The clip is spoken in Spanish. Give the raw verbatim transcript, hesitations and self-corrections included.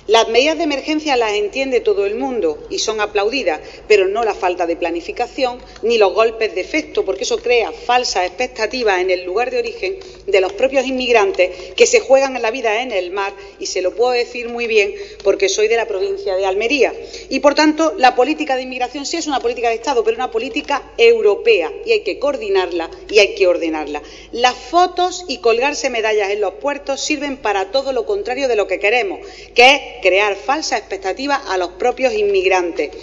Las medidas de emergencia las entiende todo el mundo y son aplaudidas, pero no la falta de planificación ni los golpes de efecto, porque eso crea falsas expectativas en el lugar de origen de los propios inmigrantes que se juegan la vida en el mar, y se lo puedo decir muy bien porque soy de la provincia de Almería. Y, por tanto, la política de inmigración sí es una política de Estado, pero una política europea, y hay que coordinarla y hay que ordenarla. Las fotos y colgarse medallas en los puertos sirven para todo lo contrario de lo que queremos, que es crear falsas expectativas a los propios inmigrantes.